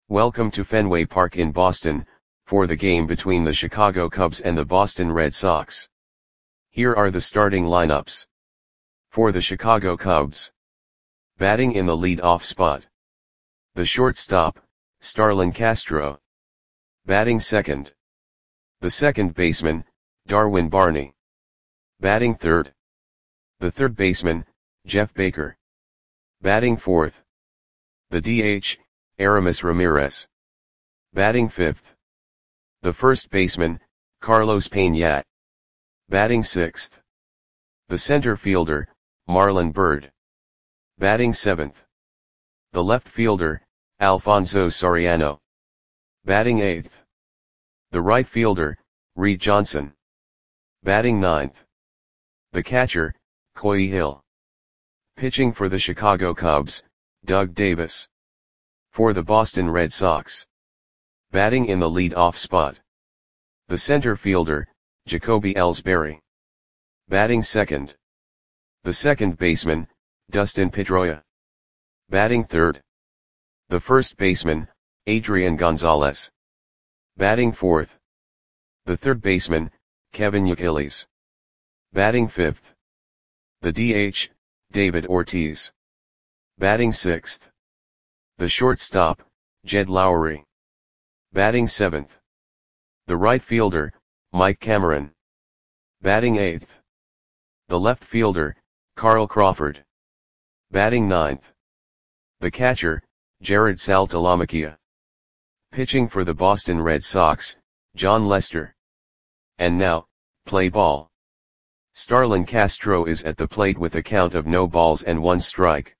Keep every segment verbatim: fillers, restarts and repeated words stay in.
Welcome to Fenway Park in Boston, for the game between the Chicago Cubs and the Boston Red Sox. Here are the starting lineups. For the Chicago Cubs. Batting in the lead-off spot. The shortstop, Starlin Castro. Batting second. The second baseman, Darwin Barney. Batting third. The third baseman, Jeff Baker. Batting fourth. The D H, Aramis Ramirez. Batting fifth. The first baseman, Carlos Peña. Batting sixth. The center fielder, Marlon Byrd. Batting seventh. The left fielder, Alfonso Soriano. Batting eighth. The right fielder, Reed Johnson. Batting ninth. The catcher, Coy Hill. Pitching for the Chicago Cubs, Doug Davis. For the Boston Red Sox. Batting in the lead-off spot. The center fielder, Jacoby Ellsbury. Batting second. The second baseman, Dustin Pedroia. Batting third. The first baseman, Adrian Gonzalez. Batting fourth. The third baseman, Kevin Youkilis. Batting fifth. The D H, David Ortiz. Batting sixth. The shortstop, Jed Lowry. Batting seventh. The right fielder, Mike Cameron. Batting eighth. The left fielder, Carl Crawford. Batting ninth. The catcher, Jared Saltalamacchia. Pitching for the Boston Red Sox, Jon Lester. And now, play ball. Starlin Castro is at the plate with a count of no balls and one strike.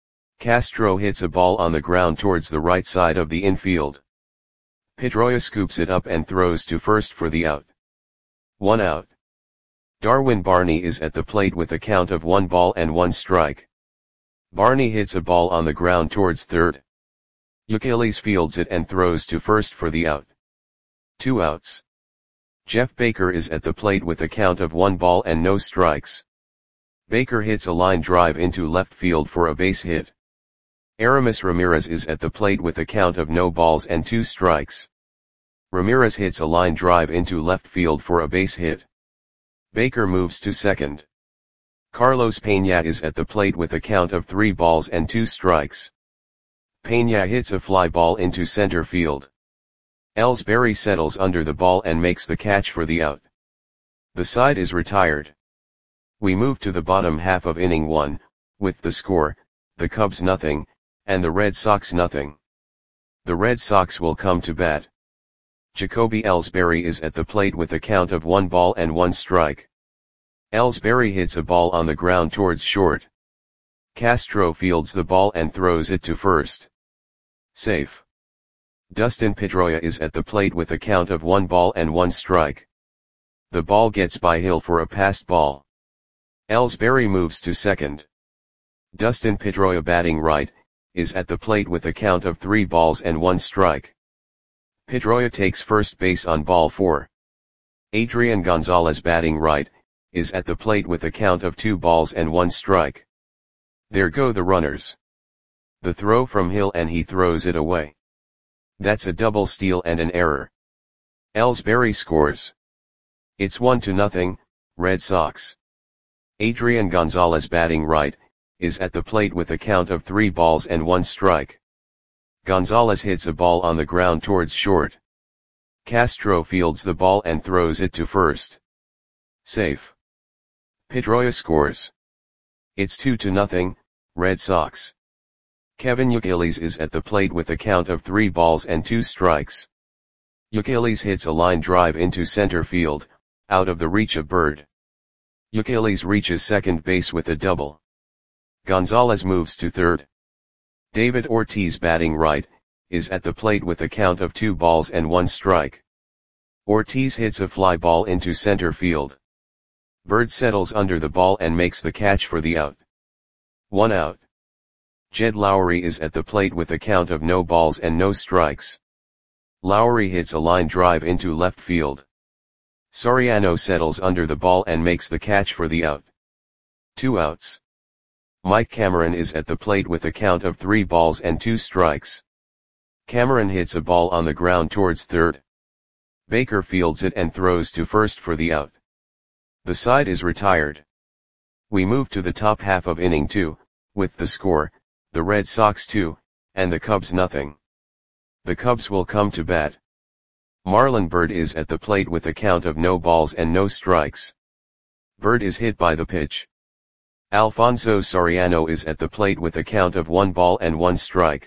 Castro hits a ball on the ground towards the right side of the infield. Pedroia scoops it up and throws to first for the out. One out. Darwin Barney is at the plate with a count of one ball and one strike. Barney hits a ball on the ground towards third. Youkilis fields it and throws to first for the out. Two outs. Jeff Baker is at the plate with a count of one ball and no strikes. Baker hits a line drive into left field for a base hit. Aramis Ramirez is at the plate with a count of no balls and two strikes. Ramirez hits a line drive into left field for a base hit. Baker moves to second. Carlos Peña is at the plate with a count of three balls and two strikes. Peña hits a fly ball into center field. Ellsbury settles under the ball and makes the catch for the out. The side is retired. We move to the bottom half of inning one, with the score, the Cubs nothing, and the Red Sox nothing. The Red Sox will come to bat. Jacoby Ellsbury is at the plate with a count of one ball and one strike. Ellsbury hits a ball on the ground towards short. Castro fields the ball and throws it to first. Safe. Dustin Pedroia is at the plate with a count of one ball and one strike. The ball gets by Hill for a passed ball. Ellsbury moves to second. Dustin Pedroia, batting right, is at the plate with a count of three balls and one strike. Pedroia takes first base on ball four. Adrian Gonzalez, batting right, is at the plate with a count of two balls and one strike. There go the runners. The throw from Hill and he throws it away. That's a double steal and an error. Ellsbury scores. It's one to nothing, Red Sox. Adrian Gonzalez, batting right, is at the plate with a count of three balls and one strike. Gonzalez hits a ball on the ground towards short. Castro fields the ball and throws it to first. Safe. Pedroia scores. It's two to nothing, Red Sox. Kevin Youkilis is at the plate with a count of three balls and two strikes. Youkilis hits a line drive into center field, out of the reach of Byrd. Youkilis reaches second base with a double. Gonzalez moves to third. David Ortiz, batting right, is at the plate with a count of two balls and one strike. Ortiz hits a fly ball into center field. Byrd settles under the ball and makes the catch for the out. One out. Jed Lowry is at the plate with a count of no balls and no strikes. Lowry hits a line drive into left field. Soriano settles under the ball and makes the catch for the out. Two outs. Mike Cameron is at the plate with a count of three balls and two strikes. Cameron hits a ball on the ground towards third. Baker fields it and throws to first for the out. The side is retired. We move to the top half of inning two, with the score, the Red Sox two, and the Cubs nothing. The Cubs will come to bat. Marlon Byrd is at the plate with a count of no balls and no strikes. Byrd is hit by the pitch. Alfonso Soriano is at the plate with a count of one ball and one strike.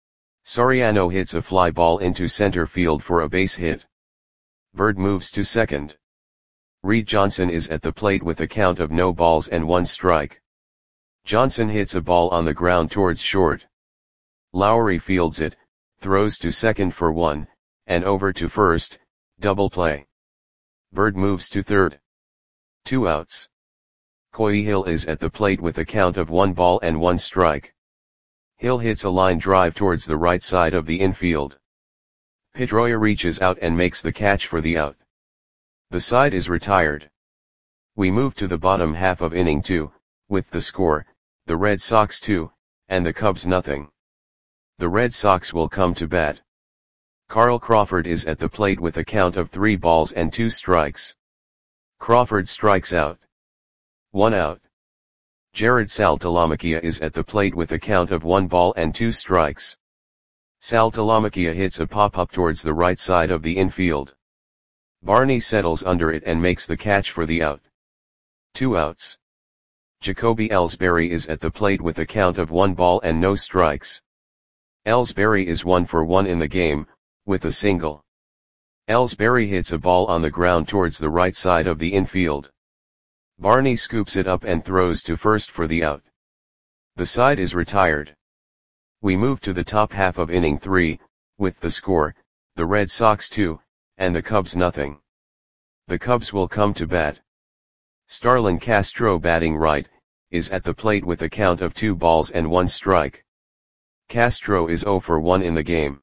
Soriano hits a fly ball into center field for a base hit. Byrd moves to second. Reed Johnson is at the plate with a count of no balls and one strike. Johnson hits a ball on the ground towards short. Lowry fields it, throws to second for one, and over to first, double play. Byrd moves to third. Two outs. Coy Hill is at the plate with a count of one ball and one strike. Hill hits a line drive towards the right side of the infield. Pedroia reaches out and makes the catch for the out. The side is retired. We move to the bottom half of inning two, with the score, the Red Sox two, and the Cubs nothing. The Red Sox will come to bat. Carl Crawford is at the plate with a count of three balls and two strikes. Crawford strikes out. One out. Jared Saltalamacchia is at the plate with a count of one ball and two strikes. Saltalamacchia hits a pop-up towards the right side of the infield. Barney settles under it and makes the catch for the out. Two outs. Jacoby Ellsbury is at the plate with a count of one ball and no strikes. Ellsbury is one for one in the game, with a single. Ellsbury hits a ball on the ground towards the right side of the infield. Barney scoops it up and throws to first for the out. The side is retired. We move to the top half of inning three, with the score, the Red Sox two, and the Cubs nothing. The Cubs will come to bat. Starlin Castro, batting right, is at the plate with a count of two balls and one strike. Castro is zero for one in the game.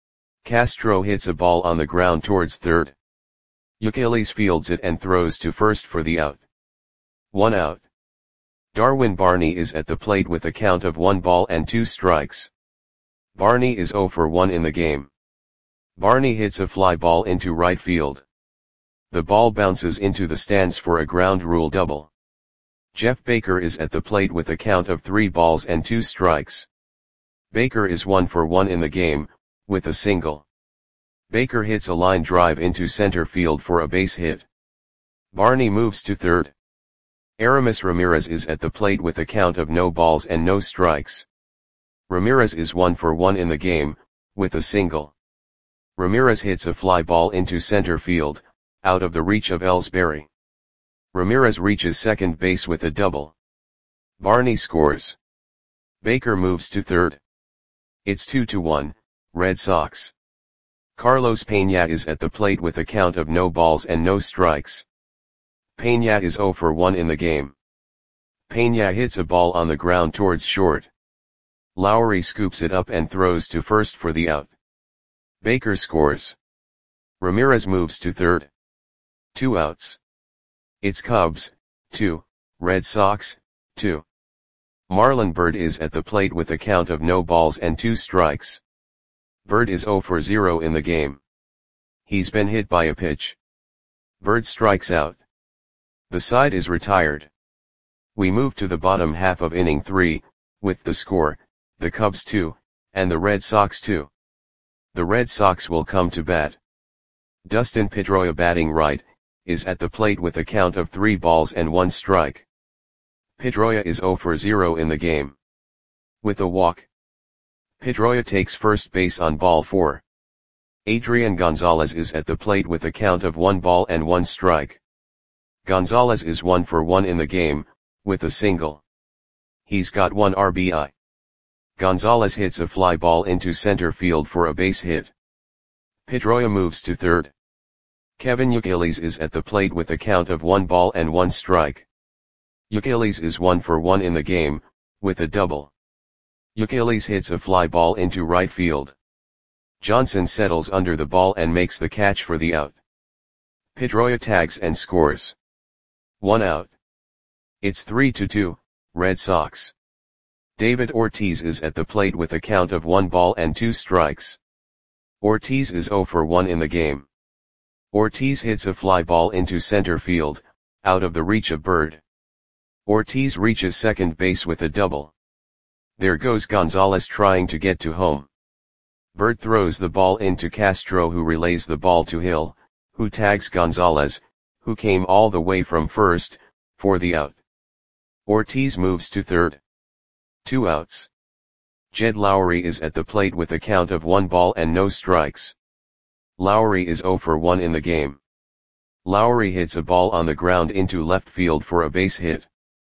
Castro hits a ball on the ground towards third. Youkilis fields it and throws to first for the out. One out. Darwin Barney is at the plate with a count of one ball and two strikes. Barney is zero for one in the game. Barney hits a fly ball into right field. The ball bounces into the stands for a ground rule double. Jeff Baker is at the plate with a count of three balls and two strikes. Baker is one for one in the game, with a single. Baker hits a line drive into center field for a base hit. Barney moves to third. Aramis Ramirez is at the plate with a count of no balls and no strikes. Ramirez is one for one in the game, with a single. Ramirez hits a fly ball into center field, out of the reach of Ellsbury. Ramirez reaches second base with a double. Barney scores. Baker moves to third. It's two to one, Red Sox. Carlos Peña is at the plate with a count of no balls and no strikes. Peña is zero for one in the game. Peña hits a ball on the ground towards short. Lowry scoops it up and throws to first for the out. Baker scores. Ramirez moves to third. Two outs. It's Cubs, two, Red Sox, two. Marlon Byrd is at the plate with a count of no balls and two strikes. Byrd is zero for zero in the game. He's been hit by a pitch. Byrd strikes out. The side is retired. We move to the bottom half of inning three, with the score, the Cubs two, and the Red Sox two. The Red Sox will come to bat. Dustin Pedroia, batting right, is at the plate with a count of three balls and one strike. Pedroia is zero for zero in the game. With a walk. Pedroia takes first base on ball four. Adrian Gonzalez is at the plate with a count of one ball and one strike. Gonzalez is one for one in the game, with a single. He's got one R B I. Gonzalez hits a fly ball into center field for a base hit. Pedroia moves to third. Kevin Youkilis is at the plate with a count of one ball and one strike. Youkilis is one for one in the game, with a double. Youkilis hits a fly ball into right field. Johnson settles under the ball and makes the catch for the out. Pedroia tags and scores. One out. It's three to two, Red Sox. David Ortiz is at the plate with a count of one ball and two strikes. Ortiz is zero for one in the game. Ortiz hits a fly ball into center field, out of the reach of Bird. Ortiz reaches second base with a double. There goes Gonzalez trying to get to home. Bird throws the ball into Castro, who relays the ball to Hill, who tags Gonzalez, who came all the way from first, for the out. Ortiz moves to third. Two outs. Jed Lowrie is at the plate with a count of one ball and no strikes. Lowrie is zero for one in the game. Lowrie hits a ball on the ground into left field for a base hit.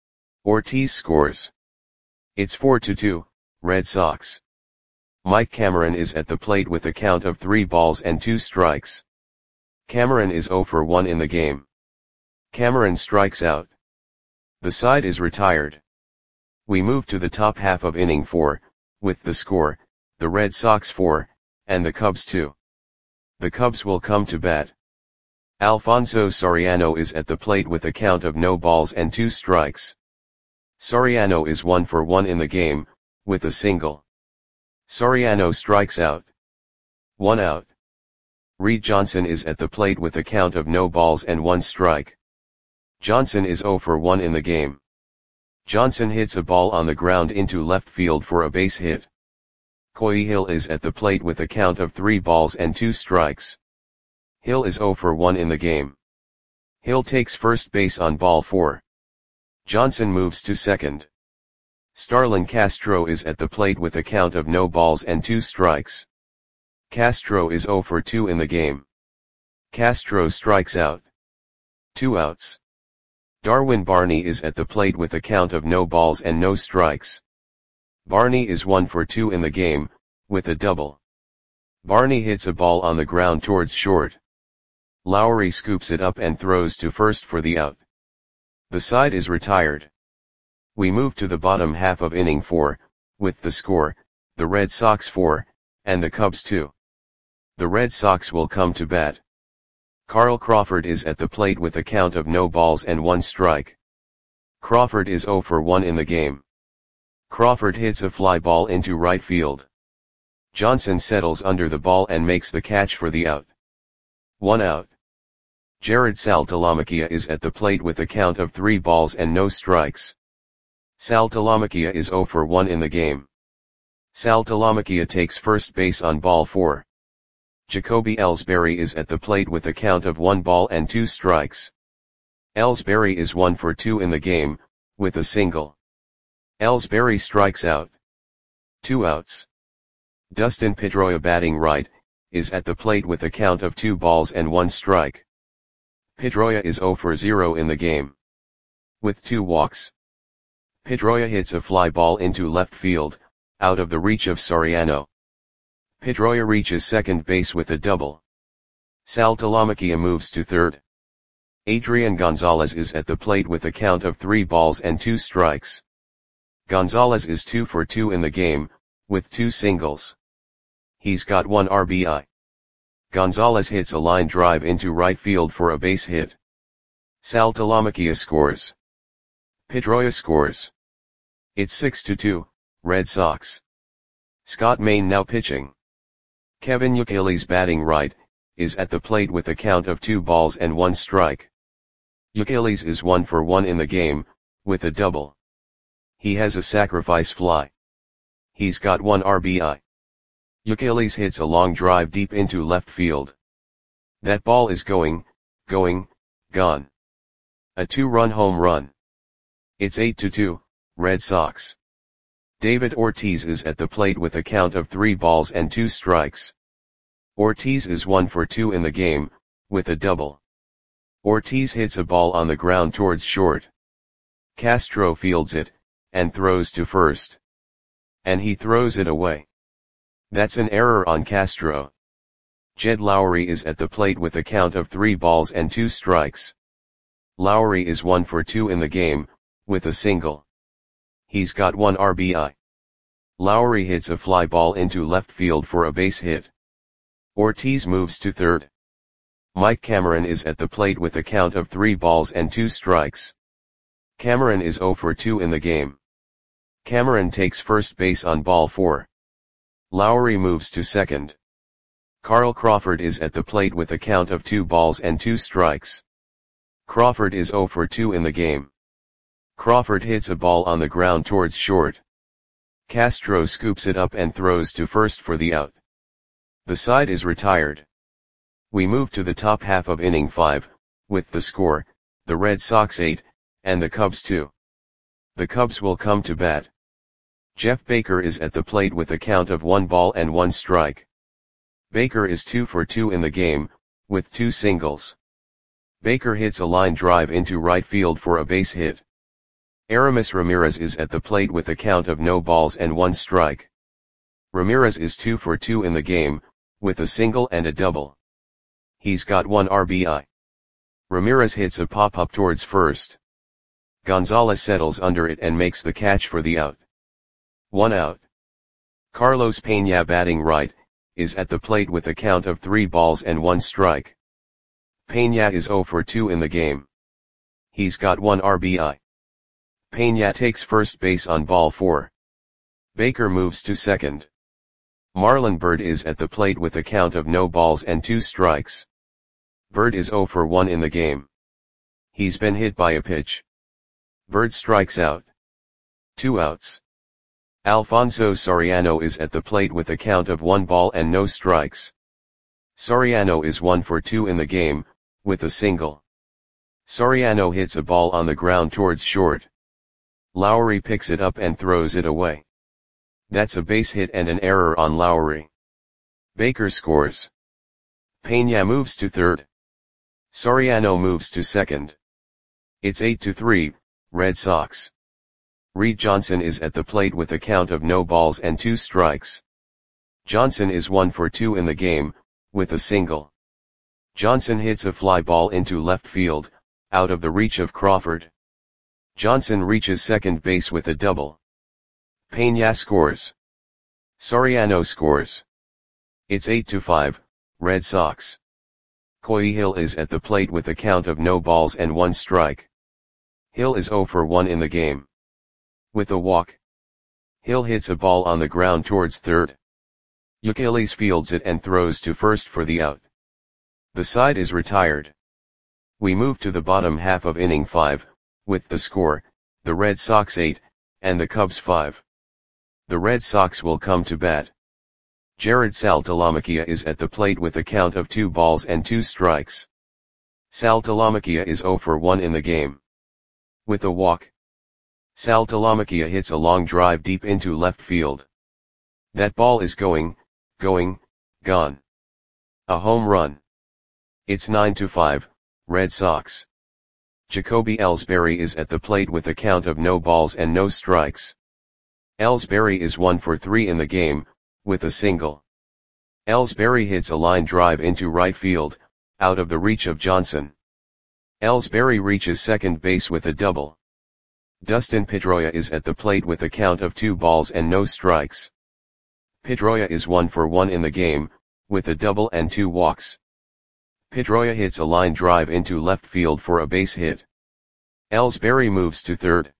Ortiz scores. It's four to two, Red Sox. Mike Cameron is at the plate with a count of three balls and two strikes. Cameron is zero for one in the game. Cameron strikes out. The side is retired. We move to the top half of inning four, with the score, the Red Sox four, and the Cubs two. The Cubs will come to bat. Alfonso Soriano is at the plate with a count of no balls and two strikes. Soriano is one for one in the game, with a single. Soriano strikes out. One out. Reed Johnson is at the plate with a count of no balls and one strike. Johnson is zero for one in the game. Johnson hits a ball on the ground into left field for a base hit. Coy Hill is at the plate with a count of three balls and two strikes. Hill is zero for one in the game. Hill takes first base on ball four. Johnson moves to second. Starlin Castro is at the plate with a count of no balls and two strikes. Castro is zero for two in the game. Castro strikes out. Two outs. Darwin Barney is at the plate with a count of no balls and no strikes. Barney is one for two in the game, with a double. Barney hits a ball on the ground towards short. Lowrie scoops it up and throws to first for the out. The side is retired. We move to the bottom half of inning four, with the score, the Red Sox four, and the Cubs two. The Red Sox will come to bat. Carl Crawford is at the plate with a count of no balls and one strike. Crawford is zero for one in the game. Crawford hits a fly ball into right field. Johnson settles under the ball and makes the catch for the out. One out. Jared Saltalamacchia is at the plate with a count of three balls and no strikes. Saltalamacchia is zero for one in the game. Saltalamacchia takes first base on ball four. Jacoby Ellsbury is at the plate with a count of one ball and two strikes. Ellsbury is one for two in the game, with a single. Ellsbury strikes out. Two outs. Dustin Pedroia, batting right, is at the plate with a count of two balls and one strike. Pedroia is zero for zero in the game. With two walks. Pedroia hits a fly ball into left field, out of the reach of Soriano. Pedroia reaches second base with a double. Saltalamacchia moves to third. Adrian Gonzalez is at the plate with a count of three balls and two strikes. Gonzalez is two for two in the game, with two singles. He's got one R B I. Gonzalez hits a line drive into right field for a base hit. Saltalamacchia scores. Pedroia scores. It's six to two, Red Sox. Scott Main now pitching. Kevin Youkilis, batting right, is at the plate with a count of two balls and one strike. Youkilis is one for one in the game, with a double. He has a sacrifice fly. He's got one R B I. Youkilis hits a long drive deep into left field. That ball is going, going, gone. A two-run home run. It's eight to two, Red Sox. David Ortiz is at the plate with a count of three balls and two strikes. Ortiz is one for two in the game, with a double. Ortiz hits a ball on the ground towards short. Castro fields it, and throws to first. And he throws it away. That's an error on Castro. Jed Lowrie is at the plate with a count of three balls and two strikes. Lowrie is one for two in the game, with a single. He's got one R B I. Lowrie hits a fly ball into left field for a base hit. Ortiz moves to third. Mike Cameron is at the plate with a count of three balls and two strikes. Cameron is zero for two in the game. Cameron takes first base on ball four. Lowrie moves to second. Carl Crawford is at the plate with a count of two balls and two strikes. Crawford is zero for two in the game. Crawford hits a ball on the ground towards short. Castro scoops it up and throws to first for the out. The side is retired. We move to the top half of inning five, with the score, the Red Sox eight, and the Cubs two. The Cubs will come to bat. Jeff Baker is at the plate with a count of one ball and one strike. Baker is two for two in the game, with two singles. Baker hits a line drive into right field for a base hit. Aramis Ramirez is at the plate with a count of no balls and one strike. Ramirez is two for two in the game, with a single and a double. He's got one R B I. Ramirez hits a pop-up towards first. Gonzalez settles under it and makes the catch for the out. One out. Carlos Peña, batting right, is at the plate with a count of three balls and one strike. Peña is zero for two in the game. He's got one R B I. Peña takes first base on ball four. Baker moves to second. Marlon Byrd is at the plate with a count of no balls and two strikes. Byrd is zero for one in the game. He's been hit by a pitch. Byrd strikes out. Two outs. Alfonso Soriano is at the plate with a count of one ball and no strikes. Soriano is one for two in the game, with a single. Soriano hits a ball on the ground towards short. Lowry picks it up and throws it away. That's a base hit and an error on Lowry. Baker scores. Peña moves to third. Soriano moves to second. It's eight to three, Red Sox. Reed Johnson is at the plate with a count of no balls and two strikes. Johnson is one for two in the game, with a single. Johnson hits a fly ball into left field, out of the reach of Crawford. Johnson reaches second base with a double. Peña scores. Soriano scores. It's eight to five, Red Sox. Coy Hill is at the plate with a count of no balls and one strike. Hill is zero for one in the game. With a walk. Hill hits a ball on the ground towards third. Youkilis fields it and throws to first for the out. The side is retired. We move to the bottom half of inning five, with the score, the Red Sox eight, and the Cubs five. The Red Sox will come to bat. Jared Saltalamacchia is at the plate with a count of two balls and two strikes. Saltalamacchia is zero for one in the game. With a walk. Saltalamacchia hits a long drive deep into left field. That ball is going, going, gone. A home run. It's nine to five, Red Sox. Jacoby Ellsbury is at the plate with a count of no balls and no strikes. Ellsbury is one for three in the game, with a single. Ellsbury hits a line drive into right field, out of the reach of Johnson. Ellsbury reaches second base with a double. Dustin Pedroia is at the plate with a count of two balls and no strikes. Pedroia is one for one in the game, with a double and two walks. Pedroia hits a line drive into left field for a base hit. Ellsbury moves to third.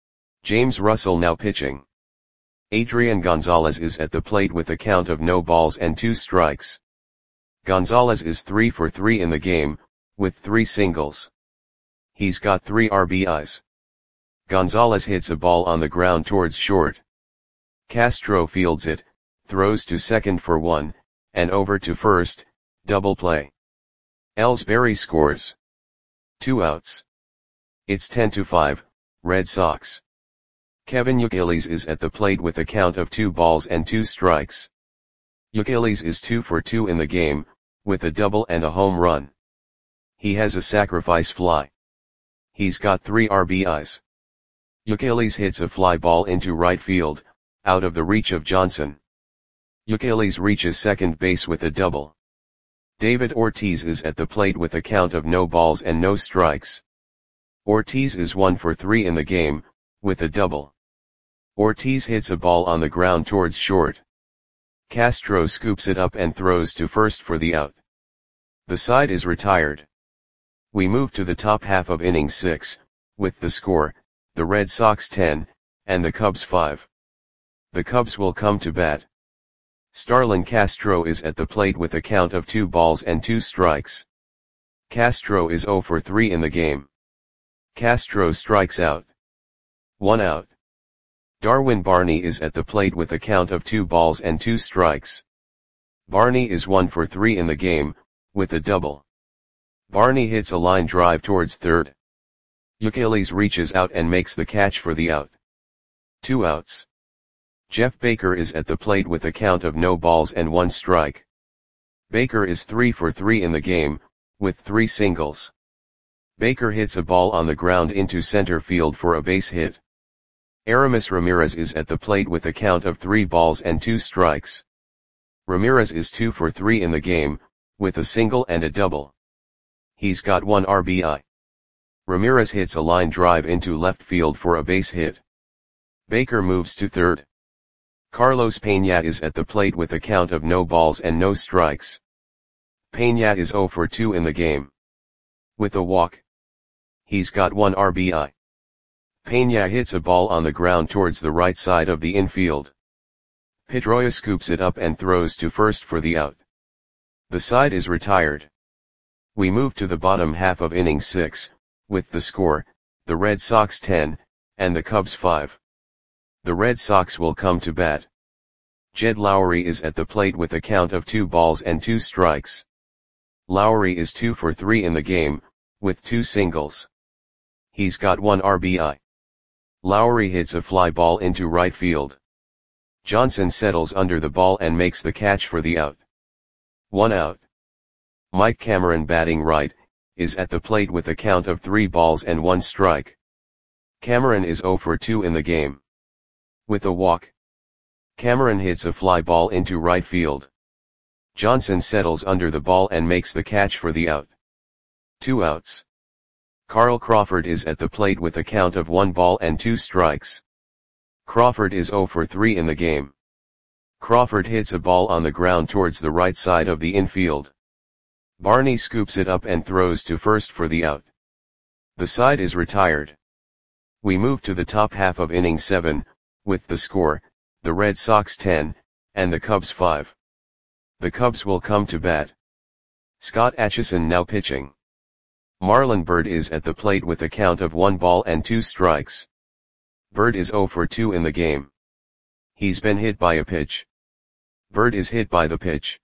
James Russell now pitching. Adrian Gonzalez is at the plate with a count of no balls and two strikes. Gonzalez is three for three in the game, with three singles. He's got three R B Is. Gonzalez hits a ball on the ground towards short. Castro fields it, throws to second for one, and over to first, double play. Ellsbury scores. Two outs. It's ten to five, Red Sox. Kevin Youkilis is at the plate with a count of two balls and two strikes. Youkilis is two for two in the game, with a double and a home run. He has a sacrifice fly. He's got three R B Is. Youkilis hits a fly ball into right field, out of the reach of Johnson. Youkilis reaches second base with a double. David Ortiz is at the plate with a count of no balls and no strikes. Ortiz is one for three in the game, with a double. Ortiz hits a ball on the ground towards short. Castro scoops it up and throws to first for the out. The side is retired. We move to the top half of inning six, with the score, the Red Sox ten, and the Cubs five. The Cubs will come to bat. Starlin Castro is at the plate with a count of two balls and two strikes. Castro is zero for three in the game. Castro strikes out. One out. Darwin Barney is at the plate with a count of two balls and two strikes. Barney is one for three in the game, with a double. Barney hits a line drive towards third. Youkilis reaches out and makes the catch for the out. Two outs. Jeff Baker is at the plate with a count of no balls and one strike. Baker is three for three in the game, with three singles. Baker hits a ball on the ground into center field for a base hit. Aramis Ramirez is at the plate with a count of three balls and two strikes. Ramirez is two for three in the game, with a single and a double. He's got one R B I. Ramirez hits a line drive into left field for a base hit. Baker moves to third. Carlos Peña is at the plate with a count of no balls and no strikes. Peña is zero for two in the game. With a walk. He's got one R B I. Peña hits a ball on the ground towards the right side of the infield. Pedroia scoops it up and throws to first for the out. The side is retired. We move to the bottom half of inning six, with the score, the Red Sox ten, and the Cubs five. The Red Sox will come to bat. Jed Lowrie is at the plate with a count of two balls and two strikes. Lowrie is two for three in the game, with two singles. He's got one R B I. Lowrie hits a fly ball into right field. Johnson settles under the ball and makes the catch for the out. One out. Mike Cameron, batting right, is at the plate with a count of three balls and one strike. Cameron is zero for two in the game. With a walk. Cameron hits a fly ball into right field. Johnson settles under the ball and makes the catch for the out. Two outs. Carl Crawford is at the plate with a count of one ball and two strikes. Crawford is zero for three in the game. Crawford hits a ball on the ground towards the right side of the infield. Barney scoops it up and throws to first for the out. The side is retired. We move to the top half of inning seven, with the score, the Red Sox ten, and the Cubs five. The Cubs will come to bat. Scott Atchison now pitching. Marlon Byrd is at the plate with a count of one ball and two strikes. Byrd is zero for two in the game. He's been hit by a pitch. Byrd is hit by the pitch.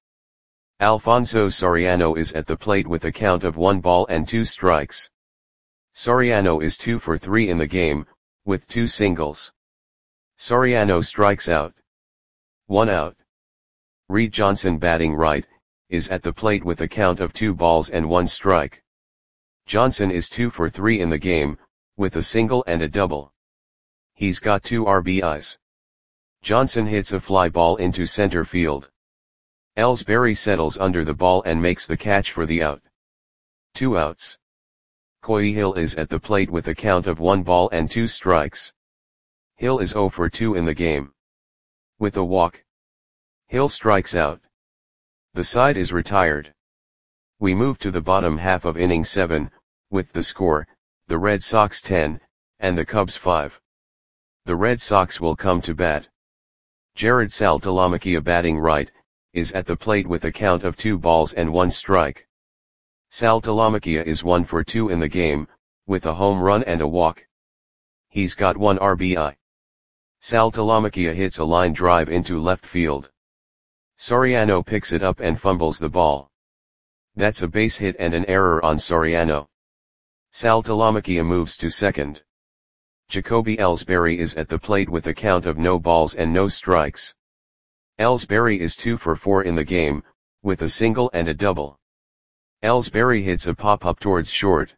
Alfonso Soriano is at the plate with a count of one ball and two strikes. Soriano is two for three in the game, with two singles. Soriano strikes out. One out. Reed Johnson, batting right, is at the plate with a count of two balls and one strike. Johnson is two for three in the game, with a single and a double. He's got two R B Is. Johnson hits a fly ball into center field. Ellsbury settles under the ball and makes the catch for the out. Two outs. Coy Hill is at the plate with a count of one ball and two strikes. Hill is zero for two in the game. With a walk. Hill strikes out. The side is retired. We move to the bottom half of inning seven, with the score, the Red Sox ten, and the Cubs five. The Red Sox will come to bat. Jared Saltalamacchia, batting right, is at the plate with a count of two balls and one strike. Saltalamacchia is one for two in the game, with a home run and a walk. He's got one R B I. Saltalamacchia hits a line drive into left field. Soriano picks it up and fumbles the ball. That's a base hit and an error on Soriano. Saltalamacchia moves to second. Jacoby Ellsbury is at the plate with a count of no balls and no strikes. Ellsbury is two for four in the game, with a single and a double. Ellsbury hits a pop-up towards short.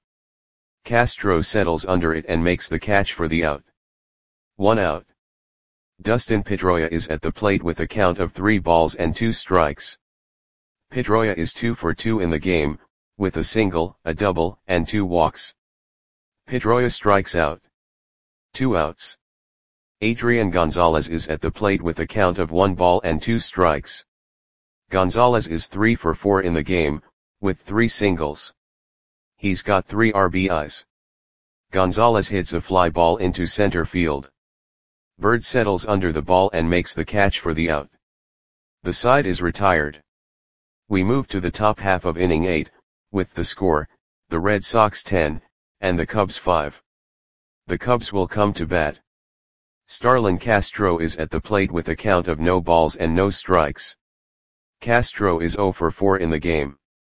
Castro settles under it and makes the catch for the out. One out. Dustin Pedroia is at the plate with a count of three balls and two strikes. Pedroia is two for two in the game, with a single, a double, and two walks. Pedroia strikes out. Two outs. Adrian Gonzalez is at the plate with a count of one ball and two strikes. Gonzalez is three for four in the game, with three singles. He's got three R B Is. Gonzalez hits a fly ball into center field. Byrd settles under the ball and makes the catch for the out. The side is retired. We move to the top half of inning eight, with the score, the Red Sox ten, and the Cubs five. The Cubs will come to bat. Starlin Castro is at the plate with a count of no balls and no strikes. Castro is zero for four in the game.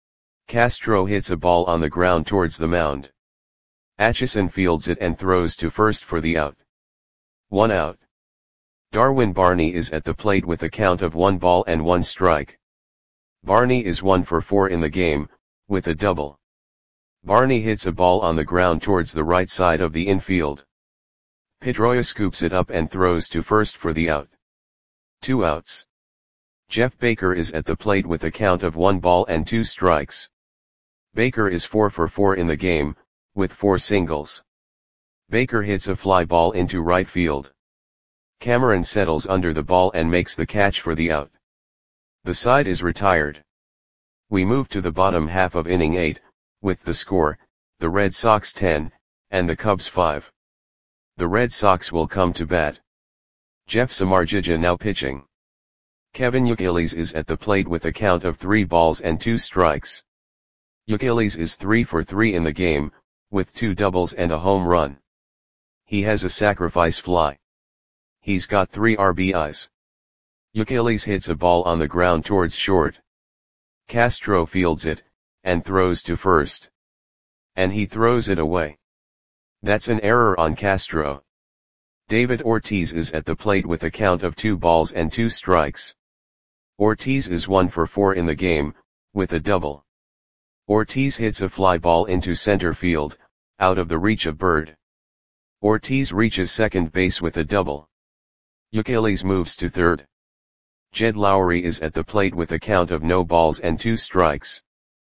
Castro hits a ball on the ground towards the mound. Atchison fields it and throws to first for the out. One out. Darwin Barney is at the plate with a count of one ball and one strike. Barney is one for four in the game, with a double. Barney hits a ball on the ground towards the right side of the infield. Pedroia scoops it up and throws to first for the out. Two outs. Jeff Baker is at the plate with a count of one ball and two strikes. Baker is four for four in the game, with four singles. Baker hits a fly ball into right field. Cameron settles under the ball and makes the catch for the out. The side is retired. We move to the bottom half of inning eight, with the score, the Red Sox ten, and the Cubs five. The Red Sox will come to bat. Jeff Samardzija now pitching. Kevin Youkilis is at the plate with a count of three balls and two strikes. Youkilis is three for three in the game, with two doubles and a home run. He has a sacrifice fly. He's got three R B Is. Youkilis hits a ball on the ground towards short. Castro fields it, and throws to first. And he throws it away. That's an error on Castro. David Ortiz is at the plate with a count of two balls and two strikes. Ortiz is one for four in the game, with a double. Ortiz hits a fly ball into center field, out of the reach of Bird. Ortiz reaches second base with a double. Youkilis moves to third. Jed Lowry is at the plate with a count of no balls and two strikes.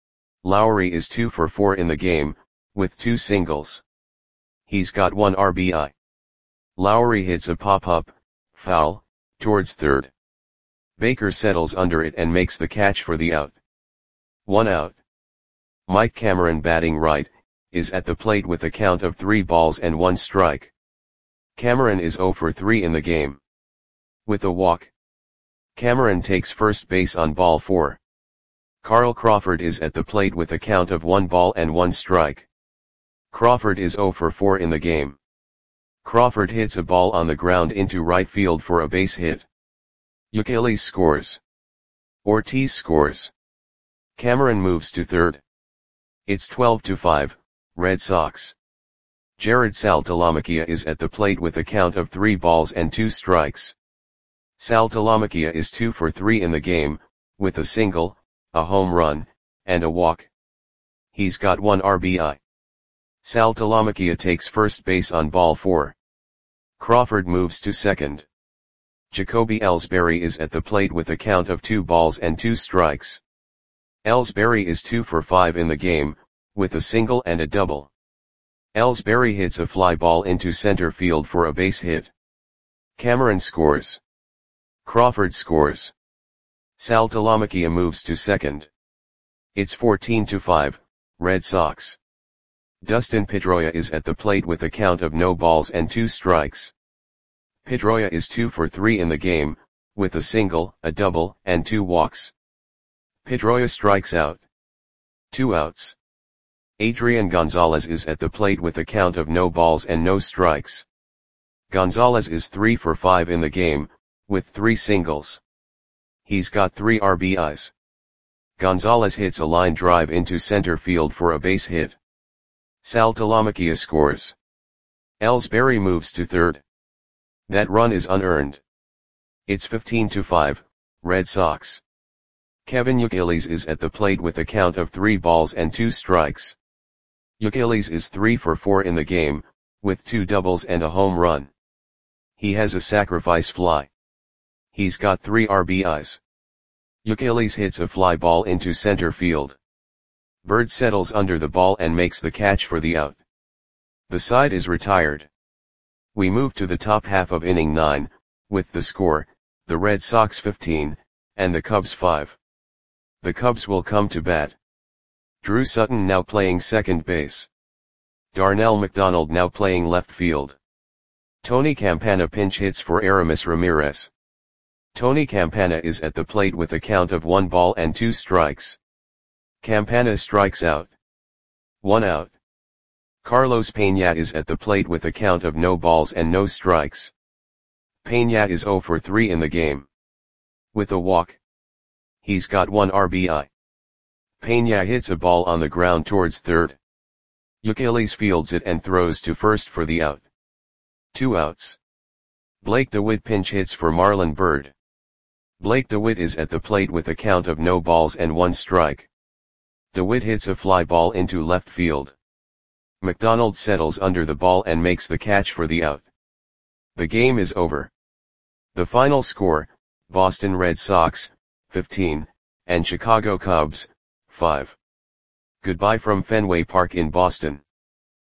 Lowry is two for four in the game, with two singles. He's got one R B I. Lowry hits a pop-up, foul, towards third. Baker settles under it and makes the catch for the out. One out. Mike Cameron, batting right, is at the plate with a count of three balls and one strike. Cameron is zero for three in the game. With a walk. Cameron takes first base on ball four. Carl Crawford is at the plate with a count of one ball and one strike. Crawford is zero for four in the game. Crawford hits a ball on the ground into right field for a base hit. Youkilis scores. Ortiz scores. Cameron moves to third. It's twelve to five, Red Sox. Jared Saltalamacchia is at the plate with a count of three balls and two strikes. Saltalamacchia is two for three in the game, with a single, a home run, and a walk. He's got one R B I. Saltalamacchia takes first base on ball four. Crawford moves to second. Jacoby Ellsbury is at the plate with a count of two balls and two strikes. Ellsbury is two for five in the game, with a single and a double. Ellsbury hits a fly ball into center field for a base hit. Cameron scores. Crawford scores. Saltalamacchia moves to second. It's fourteen to five, Red Sox. Dustin Pedroia is at the plate with a count of no balls and two strikes. Pedroia is two for three in the game, with a single, a double, and two walks. Pedroia strikes out. Two outs. Adrian Gonzalez is at the plate with a count of no balls and no strikes. Gonzalez is three for five in the game, with three singles. He's got three R B Is. Gonzalez hits a line drive into center field for a base hit. Saltalamacchia scores. Ellsbury moves to third. That run is unearned. It's fifteen to five, Red Sox. Kevin Youkilis is at the plate with a count of three balls and two strikes. Youkilis is three for four in the game, with two doubles and a home run. He has a sacrifice fly. He's got three R B Is. Youkilis hits a fly ball into center field. Bird settles under the ball and makes the catch for the out. The side is retired. We move to the top half of inning nine, with the score, the Red Sox fifteen, and the Cubs five. The Cubs will come to bat. Drew Sutton now playing second base. Darnell McDonald now playing left field. Tony Campana pinch hits for Aramis Ramirez. Tony Campana is at the plate with a count of one ball and two strikes. Campana strikes out. One out. Carlos Peña is at the plate with a count of no balls and no strikes. Peña is zero for three in the game. With a walk. He's got one R B I. Peña hits a ball on the ground towards third. Youkilis fields it and throws to first for the out. Two outs. Blake DeWitt pinch hits for Marlon Byrd. Blake DeWitt is at the plate with a count of no balls and one strike. DeWitt hits a fly ball into left field. McDonald settles under the ball and makes the catch for the out. The game is over. The final score, Boston Red Sox, fifteen, and Chicago Cubs, five. Goodbye from Fenway Park in Boston.